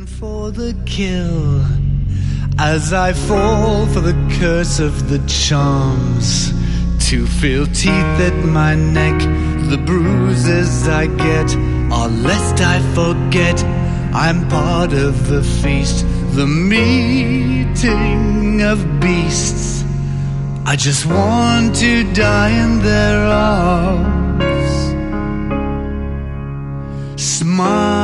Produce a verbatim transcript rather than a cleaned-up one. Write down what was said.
for the kill, as I fall for the curse of the charms, to feel teeth at my neck. The bruises I get are lest I forget I'm part of the feast, the meeting of beasts. I just want to die in their arms. Smile